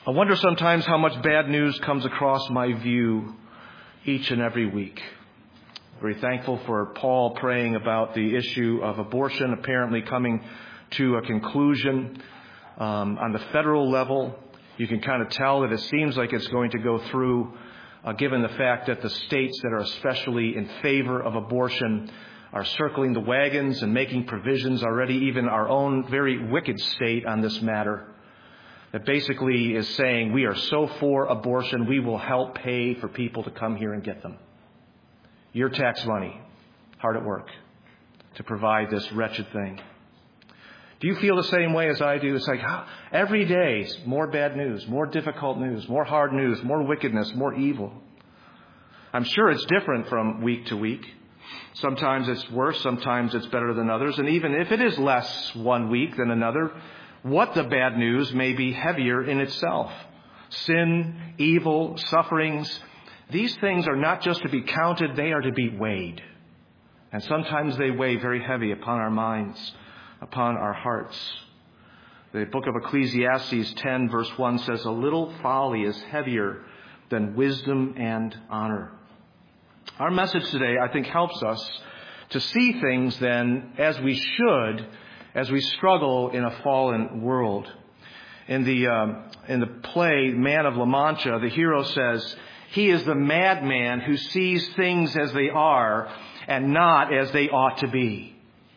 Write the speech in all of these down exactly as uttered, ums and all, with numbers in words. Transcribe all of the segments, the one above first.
I wonder sometimes how much bad news comes across my view each and every week. Very thankful for Paul praying about the issue of abortion apparently coming to a conclusion um, on the federal level. You can kind of tell that it seems like it's going to go through, uh, given the fact that the states that are especially in favor of abortion are circling the wagons and making provisions already, even our own very wicked state on this matter, that basically is saying we are so for abortion, we will help pay for people to come here and get them. Your tax money, hard at work to provide this wretched thing. Do you feel the same way as I do? It's like every day, more bad news, more difficult news, more hard news, more wickedness, more evil. I'm sure it's different from week to week. Sometimes it's worse, sometimes it's better than others. And even if it is less one week than another, what the bad news may be heavier in itself. Sin, evil, sufferings, these things are not just to be counted, they are to be weighed. And sometimes they weigh very heavy upon our minds, upon our hearts. The book of Ecclesiastes ten verse one says, "A little folly is heavier than wisdom and honor." Our message today, I think, helps us to see things then as we should as we struggle in a fallen world. In the um, in the play Man of La Mancha, the hero says, "He is the madman who sees things as they are and not as they ought to be."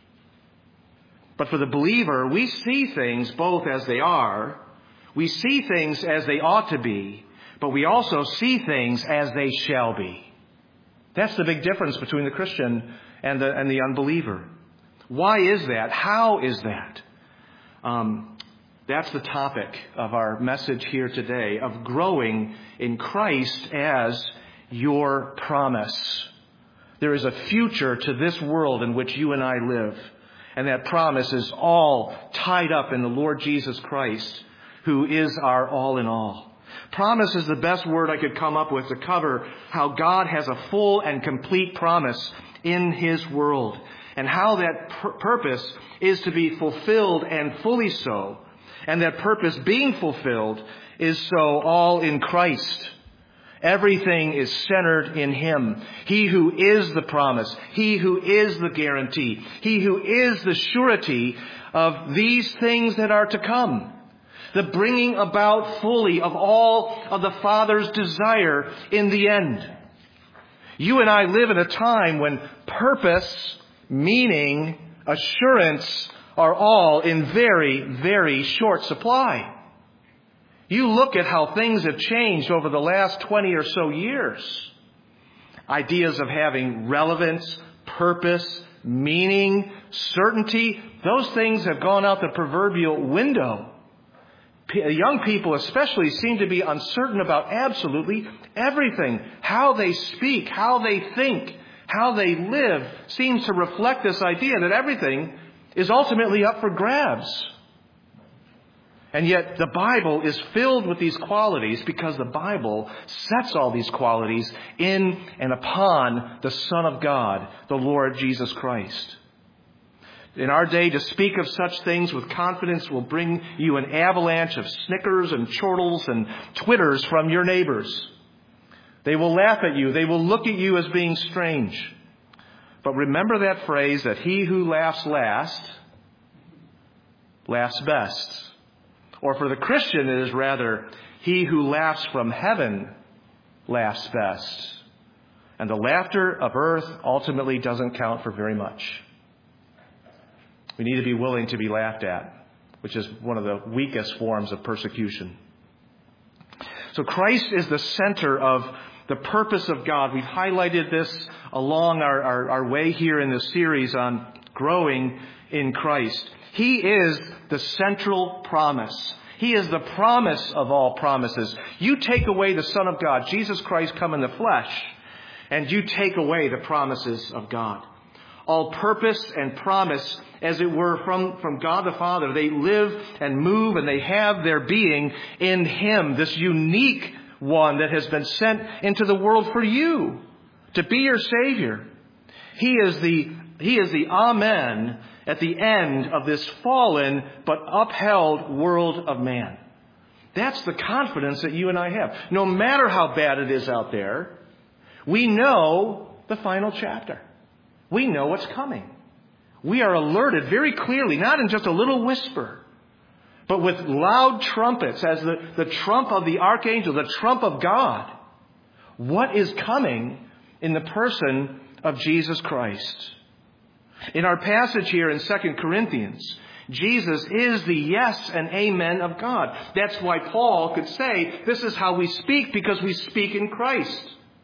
But for the believer, we see things both as they are, we see things as they ought to be, but we also see things as they shall be. That's the big difference between the Christian and the and the unbeliever. Why is that? How is that? Um, that's the topic of our message here today, of growing in Christ as your promise. There is a future to this world in which you and I live. And that promise is all tied up in the Lord Jesus Christ, who is our all in all. Promise is the best word I could come up with to cover how God has a full and complete promise in His world, and how that pur- purpose is to be fulfilled and fully so. And that purpose being fulfilled is so all in Christ. Everything is centered in Him. He who is the promise. He who is the guarantee. He who is the surety of these things that are to come. The bringing about fully of all of the Father's desire in the end. You and I live in a time when purpose, meaning, assurance are all in very, very short supply. You look at how things have changed over the last twenty or so years. Ideas of having relevance, purpose, meaning, certainty, those things have gone out the proverbial window. Young people especially seem to be uncertain about absolutely everything. How they speak, how they think, how they live seems to reflect this idea that everything is ultimately up for grabs. And yet the Bible is filled with these qualities because the Bible sets all these qualities in and upon the Son of God, the Lord Jesus Christ. In our day, to speak of such things with confidence will bring you an avalanche of snickers and chortles and twitters from your neighbors. They will laugh at you. They will look at you as being strange. But remember that phrase that he who laughs last, laughs best. Or for the Christian, it is rather, he who laughs from heaven laughs best. And the laughter of earth ultimately doesn't count for very much. We need to be willing to be laughed at, which is one of the weakest forms of persecution. So Christ is the center of the purpose of God. We've highlighted this along our, our, our way here in this series on growing in Christ. He is the central promise. He is the promise of all promises. You take away the Son of God, Jesus Christ come in the flesh, and you take away the promises of God. All purpose and promise, as it were, from, from God the Father. They live and move and they have their being in Him, this unique one that has been sent into the world for you to be your Savior. He is the, he is the Amen at the end of this fallen but upheld world of man. That's the confidence that you and I have. No matter how bad it is out there, we know the final chapter. We know what's coming. We are alerted very clearly, not in just a little whisper, but with loud trumpets, as the, the trump of the archangel, the trump of God. What is coming in the person of Jesus Christ? In our passage here in Second Corinthians, Jesus is the yes and amen of God. That's why Paul could say, this is how we speak, because we speak in Christ.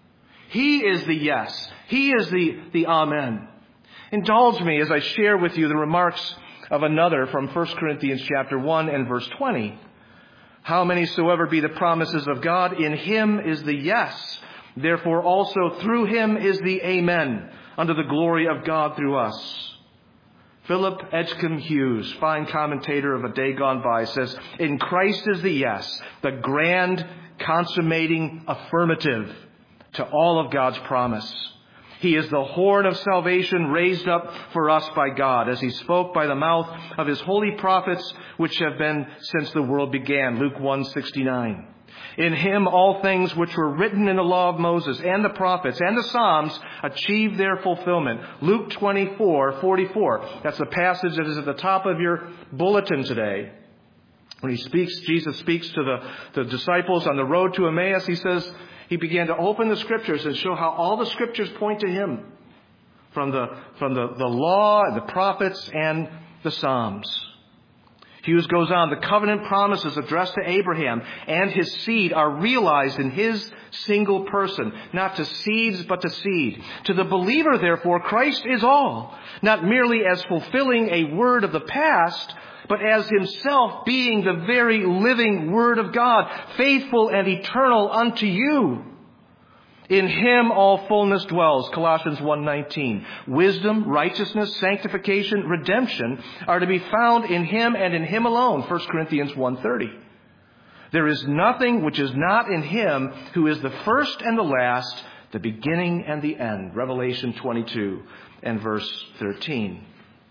He is the yes. He is the, the amen. Indulge me as I share with you the remarks of another from First Corinthians chapter one and verse twenty. How many soever be the promises of God, in him is the yes. Therefore also through him is the amen, unto the glory of God through us. Philip Edgecombe Hughes, fine commentator of a day gone by, says, in Christ is the yes, the grand consummating affirmative to all of God's promise. He is the horn of salvation raised up for us by God, as he spoke by the mouth of his holy prophets, which have been since the world began. Luke one sixty-nine. In him all things which were written in the law of Moses and the prophets and the Psalms achieved their fulfillment. Luke twenty-four forty-four. That's the passage that is at the top of your bulletin today. When he speaks, Jesus speaks to the, the disciples on the road to Emmaus, he says, he began to open the scriptures and show how all the scriptures point to him. From the, from the, the law, the prophets, and the Psalms. Hughes goes on, the covenant promises addressed to Abraham and his seed are realized in his single person, not to seeds, but to seed. To the believer, therefore, Christ is all, not merely as fulfilling a word of the past, but as himself being the very living word of God, faithful and eternal unto you. In him all fullness dwells, Colossians one nineteen. Wisdom, righteousness, sanctification, redemption are to be found in him and in him alone, First Corinthians one thirty. There is nothing which is not in him who is the first and the last, the beginning and the end, Revelation twenty-two and verse thirteen.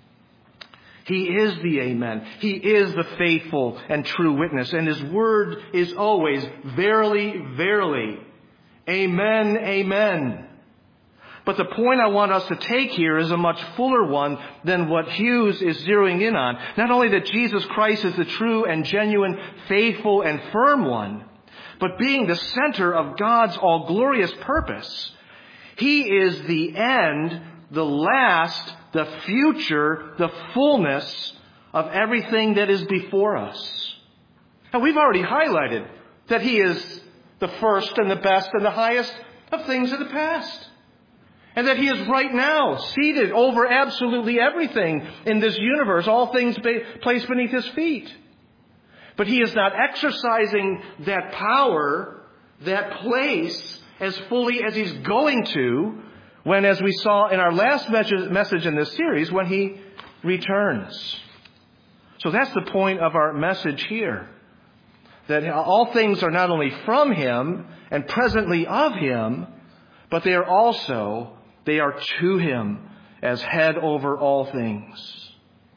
He is the amen. He is the faithful and true witness, and his word is always verily, verily. Amen, amen. But the point I want us to take here is a much fuller one than what Hughes is zeroing in on. Not only that Jesus Christ is the true and genuine, faithful and firm one, but being the center of God's all-glorious purpose. He is the end, the last, the future, the fullness of everything that is before us. Now, we've already highlighted that he is the first and the best and the highest of things of the past. And that he is right now seated over absolutely everything in this universe, all things placed beneath his feet. But he is not exercising that power, that place, as fully as he's going to when, as we saw in our last message in this series, when he returns. So that's the point of our message here. That all things are not only from him and presently of him, but they are also, they are to him as head over all things.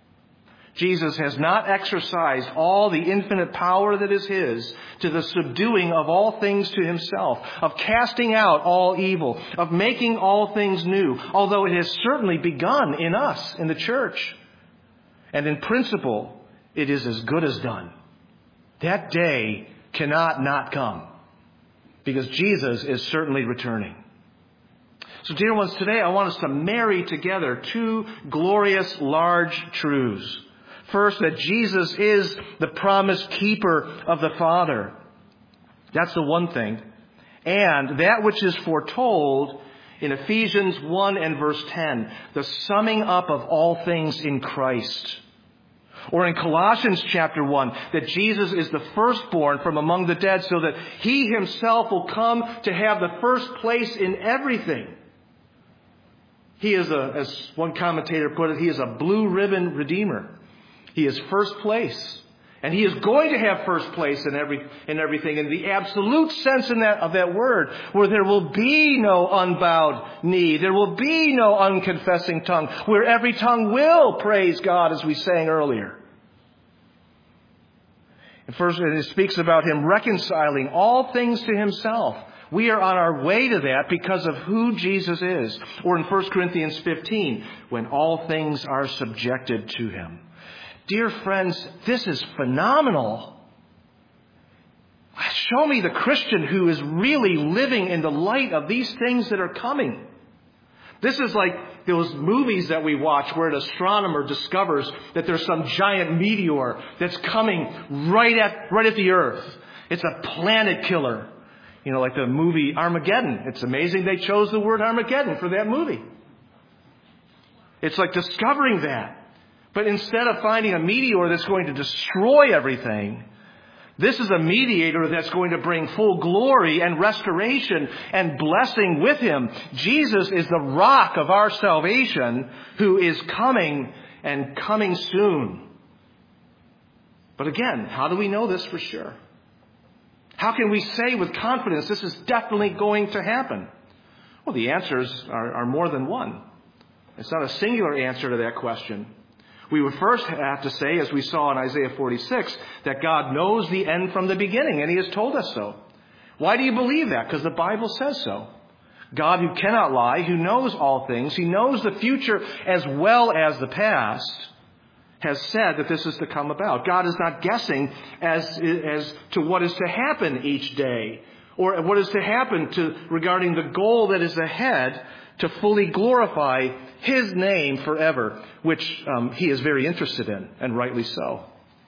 Jesus has not exercised all the infinite power that is his to the subduing of all things to himself, of casting out all evil, of making all things new, although it has certainly begun in us, in the church. And in principle, it is as good as done. That day cannot not come, because Jesus is certainly returning. So, dear ones, today I want us to marry together two glorious, large truths. First, that Jesus is the promise keeper of the Father. That's the one thing. And that which is foretold in Ephesians one and verse ten, the summing up of all things in Christ. Or in Colossians chapter one, that Jesus is the firstborn from among the dead, so that he himself will come to have the first place in everything. He is a, as one commentator put it, he is a blue ribbon redeemer. He is first place. And he is going to have first place in every in everything, in the absolute sense in that, of that word, where there will be no unbowed knee, there will be no unconfessing tongue, where every tongue will praise God, as we sang earlier. First, it speaks about him reconciling all things to himself. We are on our way to that because of who Jesus is. Or in First Corinthians fifteen, when all things are subjected to him. Dear friends, this is phenomenal. Show me the Christian who is really living in the light of these things that are coming. This is like those movies that we watch where an astronomer discovers that there's some giant meteor that's coming right at right at the earth. It's a planet killer. You know, like the movie Armageddon. It's amazing they chose the word Armageddon for that movie. It's like discovering that. But instead of finding a meteor that's going to destroy everything, this is a mediator that's going to bring full glory and restoration and blessing with him. Jesus is the rock of our salvation who is coming and coming soon. But again, how do we know this for sure? How can we say with confidence this is definitely going to happen? Well, the answers are, are more than one. It's not a singular answer to that question. We would first have to say, as we saw in Isaiah forty-six, that God knows the end from the beginning, and he has told us so. Why do you believe that? Because the Bible says so. God, who cannot lie, who knows all things, he knows the future as well as the past, has said that this is to come about. God is not guessing as, as to what is to happen each day, or what is to happen to regarding the goal that is ahead to fully glorify his name forever, which um, he is very interested in, and rightly so.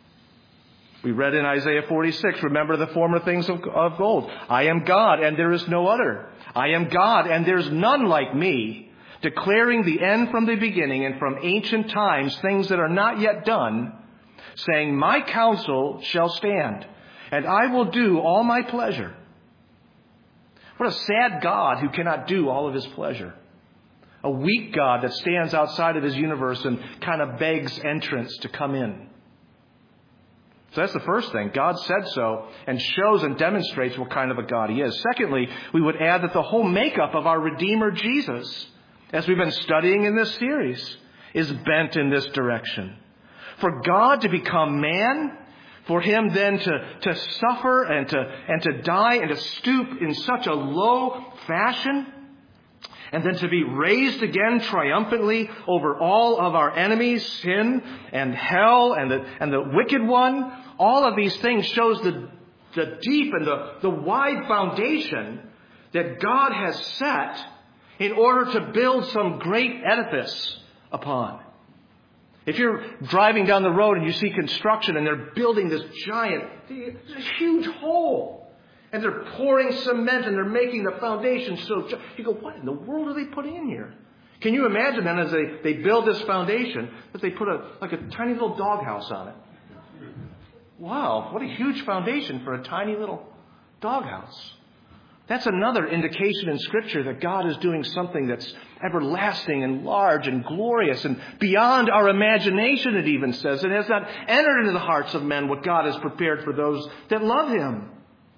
We read in Isaiah forty-six, remember the former things of, of gold. I am God, and there is no other. I am God, and there's none like me, declaring the end from the beginning and from ancient times, things that are not yet done, saying, my counsel shall stand, and I will do all my pleasure. What a sad God who cannot do all of his pleasure. A weak God that stands outside of his universe and kind of begs entrance to come in. So that's the first thing. God said so and shows and demonstrates what kind of a God he is. Secondly, we would add that the whole makeup of our Redeemer Jesus, as we've been studying in this series, is bent in this direction. For God to become man, for him then to, to suffer and to, and to die and to stoop in such a low fashion, and then to be raised again triumphantly over all of our enemies, sin and hell and the, and the wicked one. All of these things shows the, the deep and the, the wide foundation that God has set in order to build some great edifice upon. If you're driving down the road and you see construction and they're building this giant, it's a huge hole. And they're pouring cement and they're making the foundation so... You go, what in the world are they putting in here? Can you imagine then as they, they build this foundation that they put a like a tiny little doghouse on it? Wow, what a huge foundation for a tiny little doghouse. That's another indication in Scripture that God is doing something that's everlasting and large and glorious and beyond our imagination, it even says. It has not entered into the hearts of men what God has prepared for those that love him.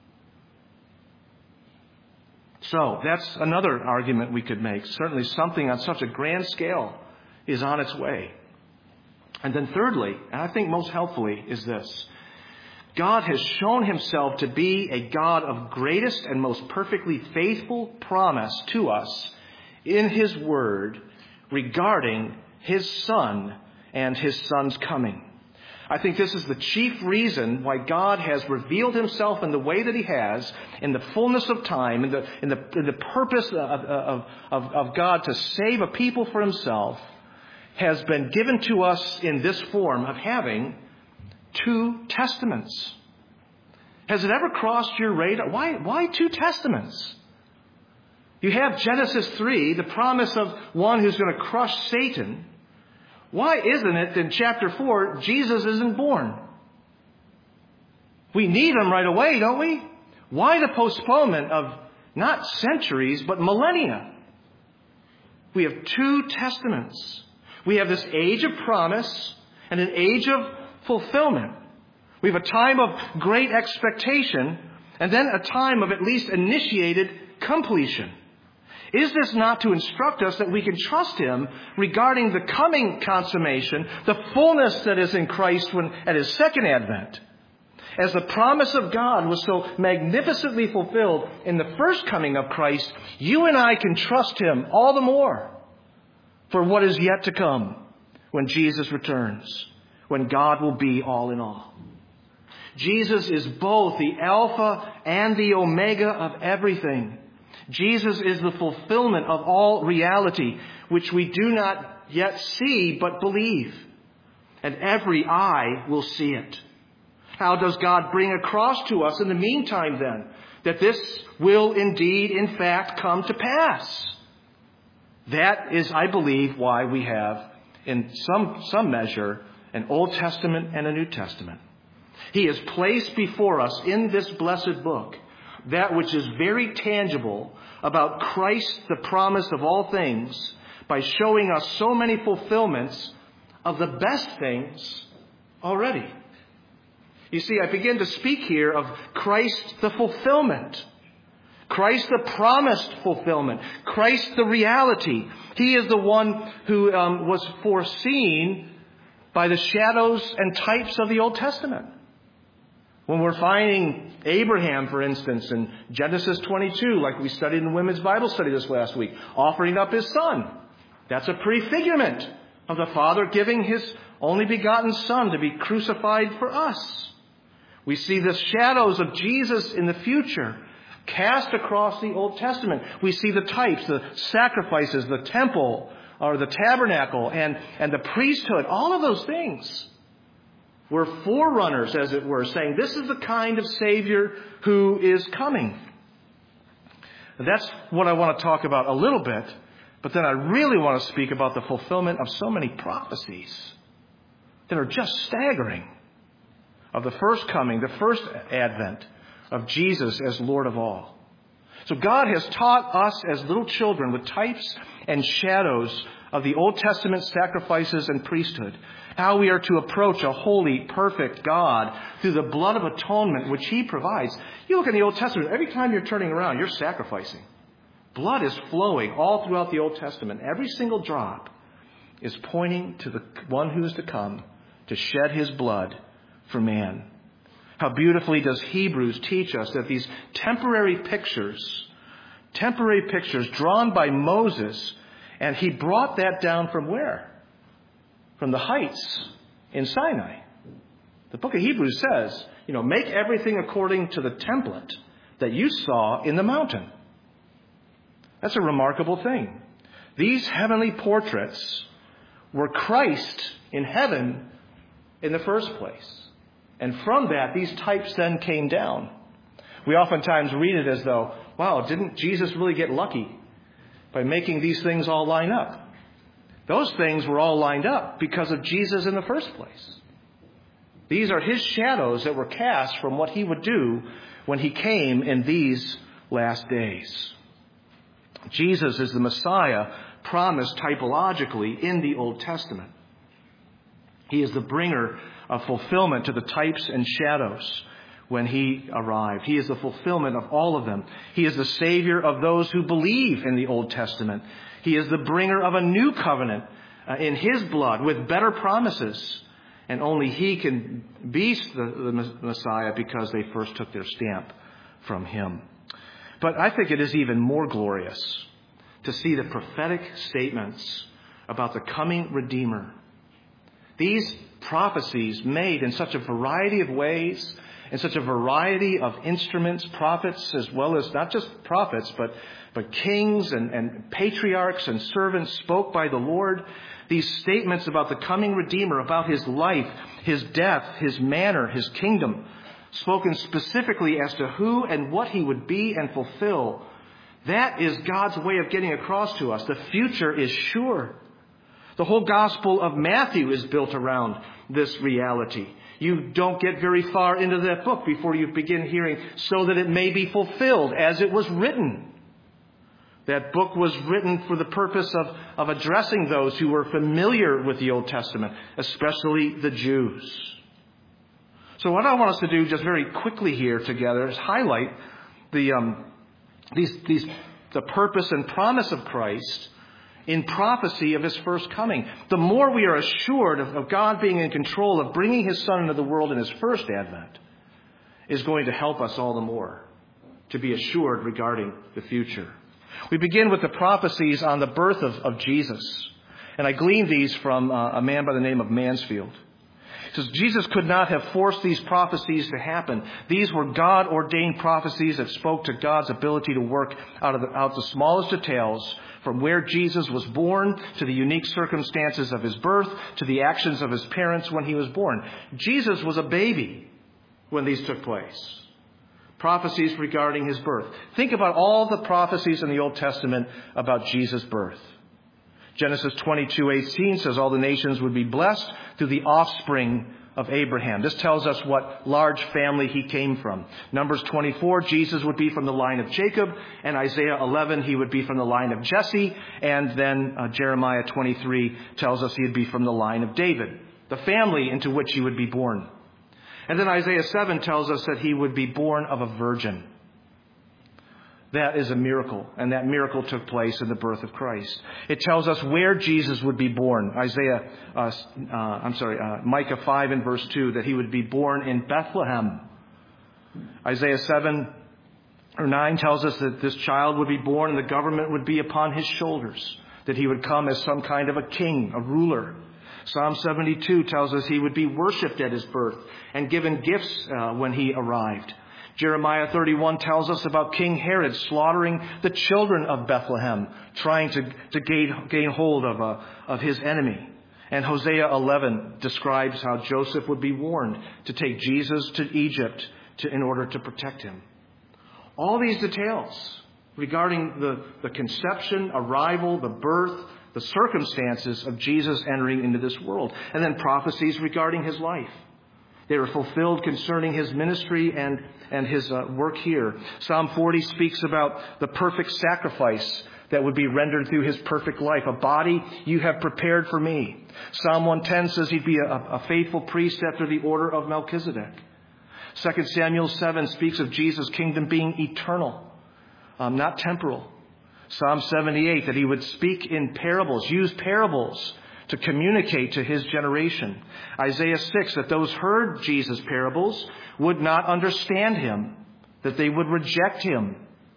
So that's another argument we could make. Certainly something on such a grand scale is on its way. And then thirdly, and I think most helpfully, is this. God has shown himself to be a God of greatest and most perfectly faithful promise to us in his word regarding his Son and his Son's coming. I think this is the chief reason why God has revealed himself in the way that he has, in the fullness of time, in the, in the, in the purpose of, of, of, of God to save a people for himself, has been given to us in this form of having two testaments. Has it ever crossed your radar? Why, why two testaments? You have Genesis three, the promise of one who's going to crush Satan. Why isn't it in chapter four, Jesus isn't born? We need him right away, don't we? Why the postponement of not centuries, but millennia? We have two testaments. We have this age of promise and an age of fulfillment. We have a time of great expectation and then a time of at least initiated completion. Is this not to instruct us that we can trust him regarding the coming consummation, the fullness that is in Christ when at his second advent? As the promise of God was so magnificently fulfilled in the first coming of Christ, you and I can trust Him all the more for what is yet to come when Jesus returns, when God will be all in all. Jesus is both the Alpha and the Omega of everything. Jesus is the fulfillment of all reality, which we do not yet see but believe. And every eye will see it. How does God bring across to us in the meantime then that this will indeed, in fact, come to pass? That is, I believe, why we have, in some, some measure, an Old Testament and a New Testament. He has placed before us in this blessed book that which is very tangible about Christ, the promise of all things, by showing us so many fulfillments of the best things already. You see, I begin to speak here of Christ the fulfillment. Christ the promised fulfillment. Christ the reality. He is the one who um, was foreseen by the shadows and types of the Old Testament. When we're finding Abraham, for instance, in Genesis twenty-two, like we studied in the women's Bible study this last week, offering up his son. That's a prefigurement of the Father giving His only begotten Son to be crucified for us. We see the shadows of Jesus in the future cast across the Old Testament. We see the types, the sacrifices, the temple, or the tabernacle, and, and the priesthood. All of those things were forerunners, as it were, saying this is the kind of Savior who is coming. That's what I want to talk about a little bit, but then I really want to speak about the fulfillment of so many prophecies that are just staggering, of the first coming, the first advent of Jesus as Lord of all. So God has taught us as little children with types and shadows of the Old Testament sacrifices and priesthood, how we are to approach a holy, perfect God through the blood of atonement which He provides. You look in the Old Testament, every time you're turning around, you're sacrificing. Blood is flowing all throughout the Old Testament. Every single drop is pointing to the one who is to come to shed His blood for man. How beautifully does Hebrews teach us that these temporary pictures, temporary pictures drawn by Moses, and he brought that down from where? From the heights in Sinai. The book of Hebrews says, you know, make everything according to the template that you saw in the mountain. That's a remarkable thing. These heavenly portraits were Christ in heaven in the first place. And from that, these types then came down. We oftentimes read it as though, wow, didn't Jesus really get lucky by making these things all line up? Those things were all lined up because of Jesus in the first place. These are His shadows that were cast from what He would do when He came in these last days. Jesus is the Messiah promised typologically in the Old Testament. He is the bringer of fulfillment to the types and shadows when He arrived. He is the fulfillment of all of them. He is the Savior of those who believe in the Old Testament. He is the bringer of a new covenant uh, in His blood with better promises. And only He can be the, the Messiah because they first took their stamp from Him. But I think it is even more glorious to see the prophetic statements about the coming Redeemer. These prophecies made in such a variety of ways, in such a variety of instruments, prophets as well as not just prophets, but, but kings and, and patriarchs and servants spoke by the Lord. These statements about the coming Redeemer, about His life, His death, His manner, His kingdom, spoken specifically as to who and what He would be and fulfill. That is God's way of getting across to us. The future is sure. The whole Gospel of Matthew is built around this reality. You don't get very far into that book before you begin hearing, so that it may be fulfilled as it was written. That book was written for the purpose of, of addressing those who were familiar with the Old Testament, especially the Jews. So what I want us to do just very quickly here together is highlight the um, these, these the purpose and promise of Christ in prophecy of His first coming. The more we are assured of, of God being in control of bringing His Son into the world in His first advent, is going to help us all the more to be assured regarding the future. We begin with the prophecies on the birth of, of Jesus. And I gleaned these from uh, a man by the name of Mansfield. He says, Jesus could not have forced these prophecies to happen. These were God-ordained prophecies that spoke to God's ability to work out of the, out the smallest details, from where Jesus was born to the unique circumstances of his birth to the actions of his parents when he was born. Jesus was a baby when these took place. Prophecies regarding his birth. Think about all the prophecies in the Old Testament about Jesus' birth. Genesis twenty-two eighteen says all the nations would be blessed through the offspring of Abraham. This tells us what large family he came from. Numbers twenty-four, Jesus would be from the line of Jacob. And Isaiah eleven, he would be from the line of Jesse. And then uh, Jeremiah twenty-three tells us he'd be from the line of David, the family into which he would be born. And then Isaiah seven tells us that he would be born of a virgin. That is a miracle, and that miracle took place in the birth of Christ. It tells us where Jesus would be born. Isaiah, uh, uh, I'm sorry, uh, Micah five and verse two, that he would be born in Bethlehem. Isaiah seven or nine tells us that this child would be born and the government would be upon his shoulders, that he would come as some kind of a king, a ruler. Psalm seventy-two tells us he would be worshipped at his birth and given gifts uh, when he arrived. Jeremiah thirty-one tells us about King Herod slaughtering the children of Bethlehem, trying to, to gain, gain hold of, a, of his enemy. And Hosea eleven describes how Joseph would be warned to take Jesus to Egypt to, in order to protect him. All these details regarding the, the conception, arrival, the birth, the circumstances of Jesus entering into this world. And then prophecies regarding his life. They were fulfilled concerning his ministry and, and his uh, work here. Psalm forty speaks about the perfect sacrifice that would be rendered through his perfect life. A body you have prepared for me. Psalm one ten says he'd be a, a faithful priest after the order of Melchizedek. Second Samuel seven speaks of Jesus' kingdom being eternal, um, not temporal. Psalm seventy-eight, that he would speak in parables, use parables to communicate to his generation. Isaiah six, that those heard Jesus' parables would not understand him, that they would reject him.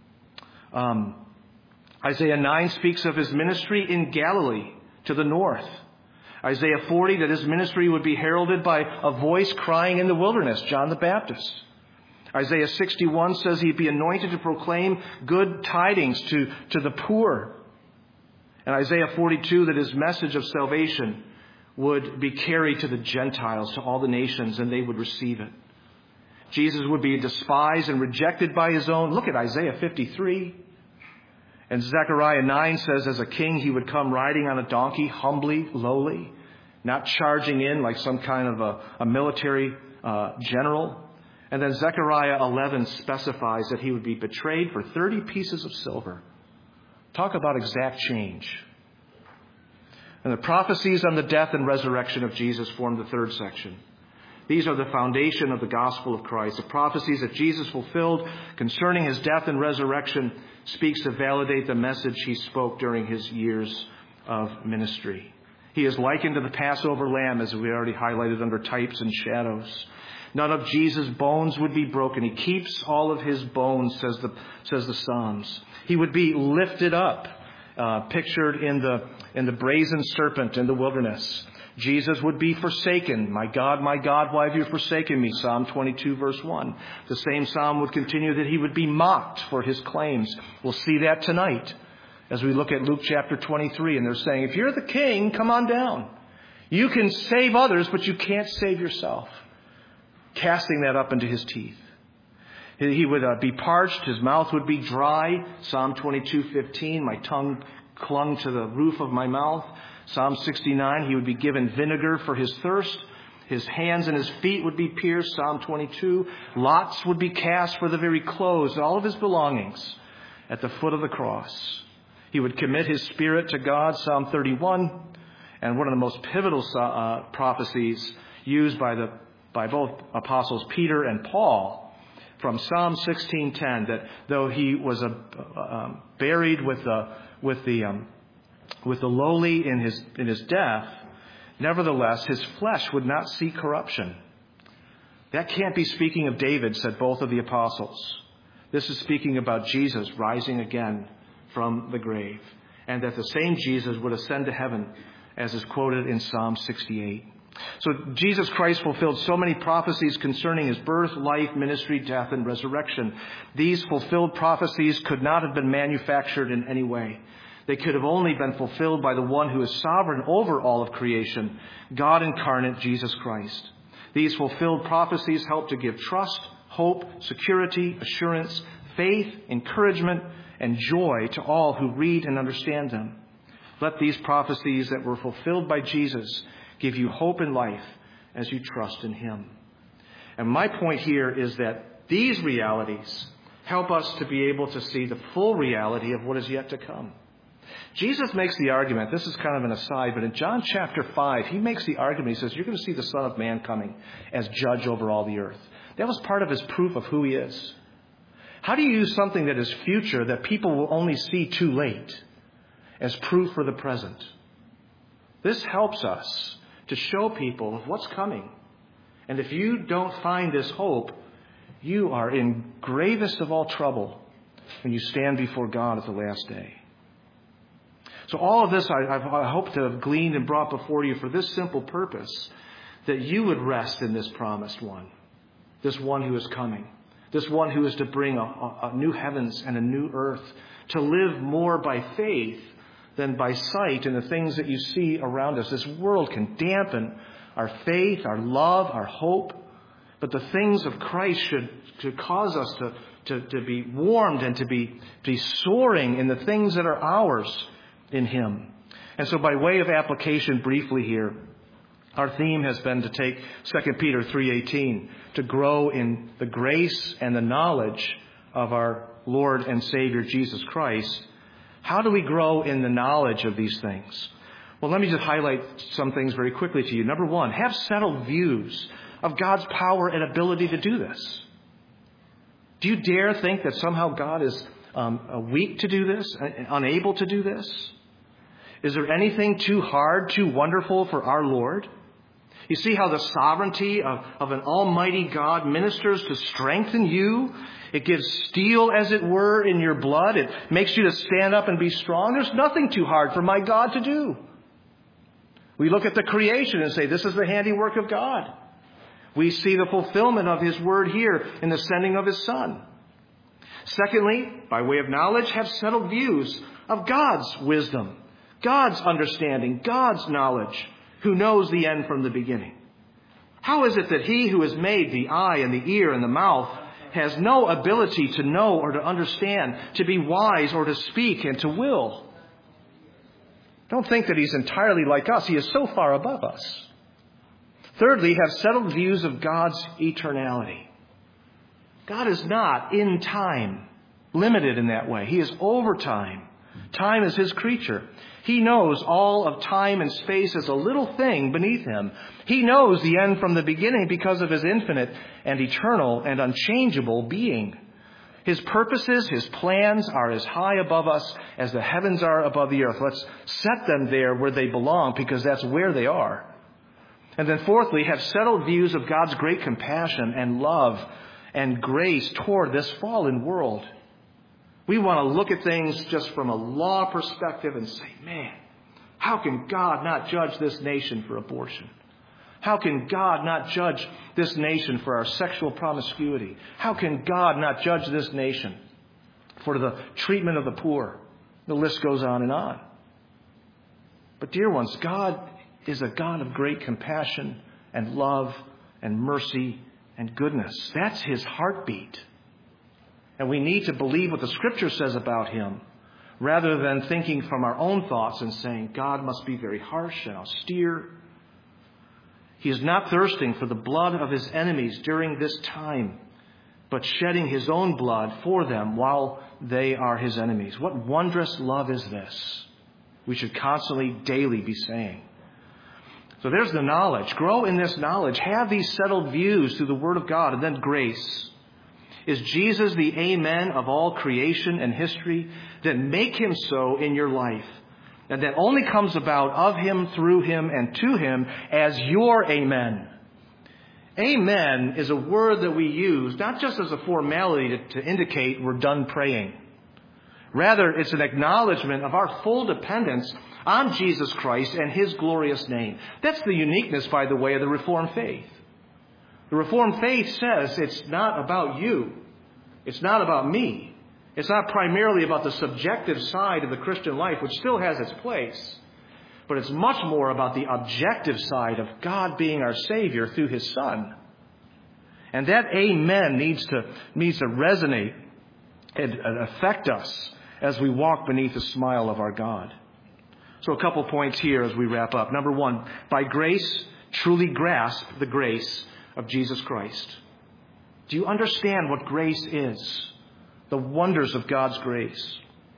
Um, Isaiah nine speaks of his ministry in Galilee to the north. Isaiah forty, that his ministry would be heralded by a voice crying in the wilderness, John the Baptist. Isaiah sixty-one says he'd be anointed to proclaim good tidings to, to the poor. And Isaiah forty-two, that his message of salvation would be carried to the Gentiles, to all the nations, and they would receive it. Jesus would be despised and rejected by his own. Look at Isaiah fifty-three. And Zechariah nine says as a king he would come riding on a donkey, humbly, lowly, not charging in like some kind of a, a military uh, general. And then Zechariah eleven specifies that he would be betrayed for thirty pieces of silver. Talk about exact change. And the prophecies on the death and resurrection of Jesus form the third section. These are the foundation of the gospel of Christ. The prophecies that Jesus fulfilled concerning his death and resurrection speaks to validate the message he spoke during his years of ministry. He is likened to the Passover lamb, as we already highlighted under types and shadows. None of Jesus' bones would be broken. He keeps all of his bones, says the, says the Psalms. He would be lifted up, uh, pictured in the, in the brazen serpent in the wilderness. Jesus would be forsaken. My God, my God, why have you forsaken me? Psalm twenty-two, verse one. The same psalm would continue that he would be mocked for his claims. We'll see that tonight as we look at Luke chapter twenty-three. And they're saying, if you're the king, come on down. You can save others, but you can't save yourself. Casting that up into his teeth. He would uh, be parched. His mouth would be dry. Psalm twenty-two, fifteen. My tongue clung to the roof of my mouth. Psalm sixty-nine, he would be given vinegar for his thirst. His hands and his feet would be pierced. Psalm twenty-two. Lots would be cast for the very clothes and all of his belongings at the foot of the cross. He would commit his spirit to God. Psalm thirty-one. And one of the most pivotal uh, prophecies used by the by both apostles Peter and Paul from Psalm sixteen ten, that though he was a, uh, buried with the with the um, with the lowly in his in his death, nevertheless his flesh would not see corruption. That can't be speaking of David, said both of the apostles. This is speaking about Jesus rising again from the grave, and that the same Jesus would ascend to heaven, as is quoted in Psalm sixty-eight. So Jesus Christ fulfilled so many prophecies concerning his birth, life, ministry, death, and resurrection. These fulfilled prophecies could not have been manufactured in any way. They could have only been fulfilled by the one who is sovereign over all of creation, God incarnate, Jesus Christ. These fulfilled prophecies help to give trust, hope, security, assurance, faith, encouragement, and joy to all who read and understand them. Let these prophecies that were fulfilled by Jesus give you hope in life as you trust in him. And my point here is that these realities help us to be able to see the full reality of what is yet to come. Jesus makes the argument, this is kind of an aside, but in John chapter five, he makes the argument, he says, you're going to see the Son of Man coming as judge over all the earth. That was part of his proof of who he is. How do you use something that is future that people will only see too late as proof for the present? This helps us to show people what's coming. And if you don't find this hope, you are in gravest of all trouble when you stand before God at the last day. So all of this I, I hope to have gleaned and brought before you for this simple purpose, that you would rest in this promised one, this one who is coming, this one who is to bring a, a, a new heavens and a new earth, to live more by faith than by sight in the things that you see around us. This world can dampen our faith, our love, our hope. But the things of Christ should to cause us to, to, to be warmed and to be, to be soaring in the things that are ours in him. And so by way of application briefly here, our theme has been to take Second Peter three eighteen, to grow in the grace and the knowledge of our Lord and Savior Jesus Christ. How do we grow in the knowledge of these things? Well, let me just highlight some things very quickly to you. Number one, have settled views of God's power and ability to do this. Do you dare think that somehow God is um, weak to do this, unable to do this? Is there anything too hard, too wonderful for our Lord? You see how the sovereignty of, of an almighty God ministers to strengthen you. It gives steel, as it were, in your blood. It makes you to stand up and be strong. There's nothing too hard for my God to do. We look at the creation and say, this is the handiwork of God. We see the fulfillment of his word here in the sending of his Son. Secondly, by way of knowledge, have settled views of God's wisdom, God's understanding, God's knowledge, who knows the end from the beginning. How is it that he who has made the eye and the ear and the mouth has no ability to know or to understand, to be wise or to speak and to will? Don't think that he's entirely like us. He is so far above us. Thirdly, have settled views of God's eternality. God is not in time, limited in that way. He is over time. Time is his creature. He knows all of time and space as a little thing beneath him. He knows the end from the beginning because of his infinite and eternal and unchangeable being. His purposes, his plans are as high above us as the heavens are above the earth. Let's set them there where they belong, because that's where they are. And then fourthly, have settled views of God's great compassion and love and grace toward this fallen world. We want to look at things just from a law perspective and say, man, how can God not judge this nation for abortion? How can God not judge this nation for our sexual promiscuity? How can God not judge this nation for the treatment of the poor? The list goes on and on. But dear ones, God is a God of great compassion and love and mercy and goodness. That's his heartbeat. And we need to believe what the Scripture says about him, rather than thinking from our own thoughts and saying, God must be very harsh and austere. He is not thirsting for the blood of his enemies during this time, but shedding his own blood for them while they are his enemies. What wondrous love is this? We should constantly, daily be saying. So there's the knowledge. Grow in this knowledge. Have these settled views through the Word of God. And then grace. Is Jesus the amen of all creation and history? Then make him so in your life. And that only comes about of him, through him, and to him as your amen. Amen is a word that we use not just as a formality to, to indicate we're done praying. Rather, it's an acknowledgement of our full dependence on Jesus Christ and His glorious name. That's the uniqueness, by the way, of the Reformed faith. The Reformed faith says it's not about you. It's not about me. It's not primarily about the subjective side of the Christian life, which still has its place. But it's much more about the objective side of God being our Savior through His Son. And that amen needs to, needs to resonate and, and affect us as we walk beneath the smile of our God. So a couple points here as we wrap up. Number one, by grace, truly grasp the grace of Jesus Christ. Do you understand what grace is? The wonders of God's grace.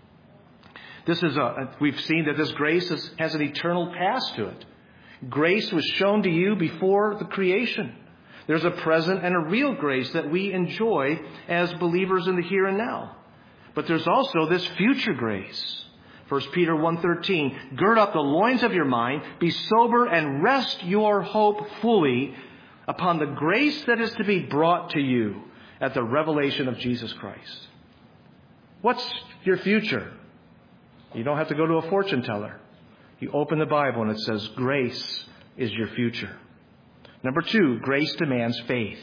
This is a, we've seen that this grace is, has an eternal past to it. Grace was shown to you before the creation. There's a present and a real grace that we enjoy as believers in the here and now. But there's also this future grace. First Peter one thirteen, gird up the loins of your mind, be sober and rest your hope fully upon the grace that is to be brought to you at the revelation of Jesus Christ. What's your future? You don't have to go to a fortune teller. You open the Bible and it says grace is your future. Number two, grace demands faith.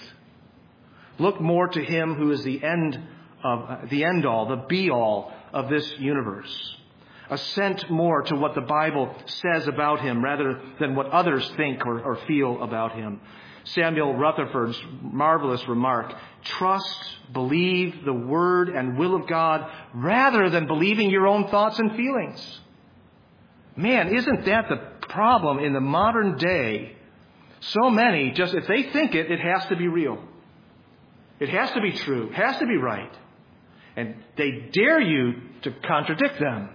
Look more to Him who is the end of the end all, the be all of this universe. Assent more to what the Bible says about Him rather than what others think or, or feel about Him. Samuel Rutherford's marvelous remark, trust, believe the word and will of God rather than believing your own thoughts and feelings. Man, isn't that the problem in the modern day? So many, just if they think it, it has to be real. It has to be true. It has to be right. And they dare you to contradict them.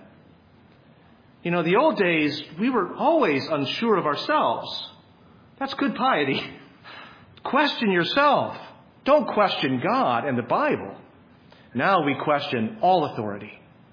You know, the old days, we were always unsure of ourselves. That's good piety. Question yourself. Don't question God and the Bible. Now we question all authority.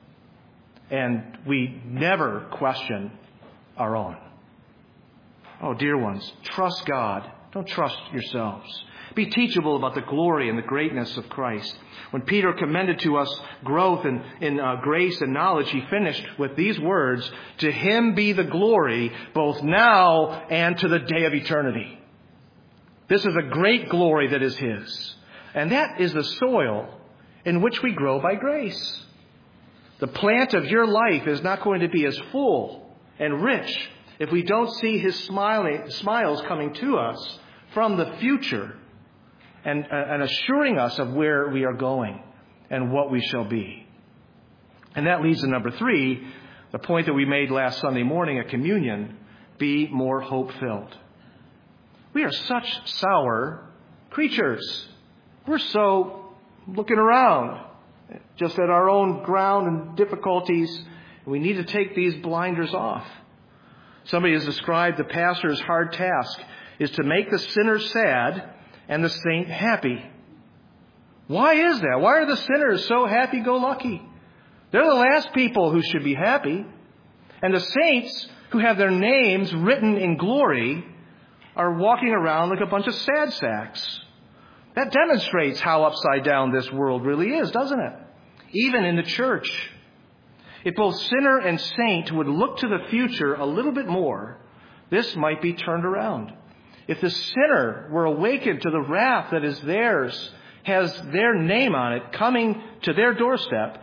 And we never question our own. Oh, dear ones, trust God. Don't trust yourselves. Be teachable about the glory and the greatness of Christ. When Peter commended to us growth in, in uh, grace and knowledge, he finished with these words, to Him be the glory both now and to the day of eternity. This is a great glory that is His. And that is the soil in which we grow by grace. The plant of your life is not going to be as full and rich if we don't see His smiling, smiles coming to us from the future and, and assuring us of where we are going and what we shall be. And that leads to number three, the point that we made last Sunday morning at communion, be more hope-filled. We are such sour creatures. We're so looking around just at our own ground and difficulties. We need to take these blinders off. Somebody has described the pastor's hard task is to make the sinner sad and the saint happy. Why is that? Why are the sinners so happy-go-lucky? They're the last people who should be happy. And the saints who have their names written in glory are walking around like a bunch of sad sacks. That demonstrates how upside down this world really is, doesn't it? Even in the church. If both sinner and saint would look to the future a little bit more, this might be turned around. If the sinner were awakened to the wrath that is theirs, has their name on it, coming to their doorstep,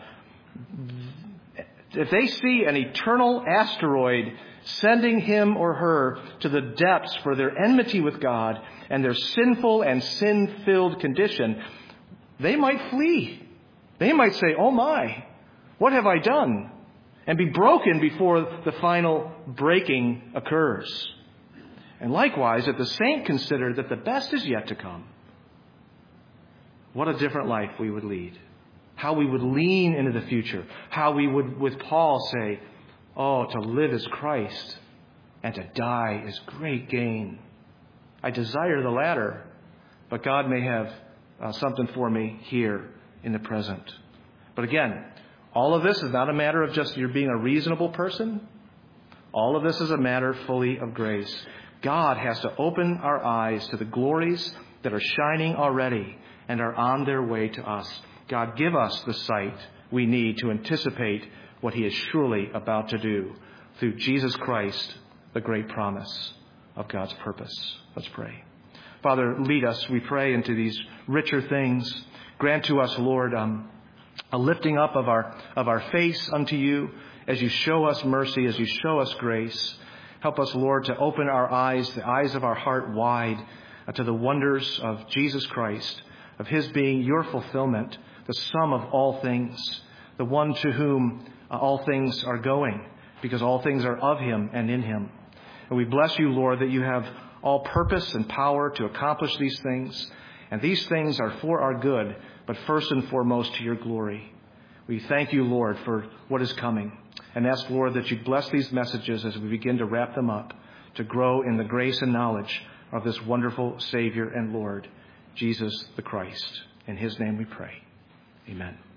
if they see an eternal asteroid sending him or her to the depths for their enmity with God and their sinful and sin-filled condition, they might flee. They might say, oh my, what have I done? And be broken before the final breaking occurs. And likewise, if the saint considered that the best is yet to come, what a different life we would lead. How we would lean into the future. How we would, with Paul, say, oh, to live is Christ, and to die is great gain. I desire the latter, but God may have uh, something for me here in the present. But again, all of this is not a matter of just you're being a reasonable person. All of this is a matter fully of grace. God has to open our eyes to the glories that are shining already and are on their way to us. God, give us the sight we need to anticipate what he is surely about to do through Jesus Christ, the great promise of God's purpose. Let's pray. Father, lead us, we pray, into these richer things. Grant to us, Lord, um, a lifting up of our of our face unto you as you show us mercy, as you show us grace. Help us, Lord, to open our eyes, the eyes of our heart wide uh, to the wonders of Jesus Christ, of his being your fulfillment, the sum of all things, the one to whom uh, all things are going, because all things are of him and in him. And we bless you, Lord, that you have all purpose and power to accomplish these things. And these things are for our good, but first and foremost to your glory. We thank you, Lord, for what is coming. And ask, Lord, that you bless these messages as we begin to wrap them up, to grow in the grace and knowledge of this wonderful Savior and Lord, Jesus the Christ. In his name we pray. Amen.